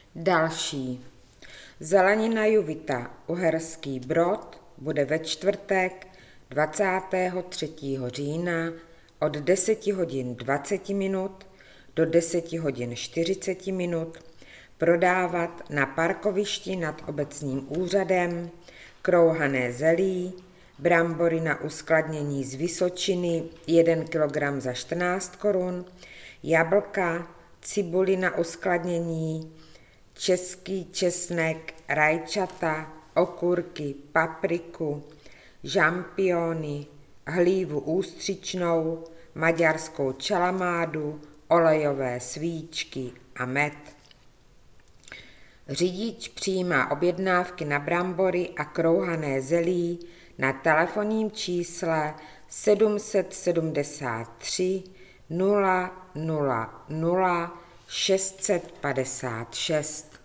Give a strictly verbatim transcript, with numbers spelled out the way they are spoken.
Další. Zelenina Juvita Uherský Brod bude ve čtvrtek dvacátého třetího října od deseti hodin dvacet minut do deseti hodin čtyřicet minut prodávat na parkovišti nad obecním úřadem krouhané zelí, brambory na uskladnění z Vysočiny jeden kilogram za čtrnáct korun, jablka, cibuli na uskladnění, český česnek, rajčata, okurky, papriku, žampiony, hlívu ústřičnou, maďarskou čalamádu, olejové svíčky a med. Řidič přijímá objednávky na brambory a krouhané zelí na telefonním čísle sedm set sedmdesát tři nula nula nula šest set padesát šest.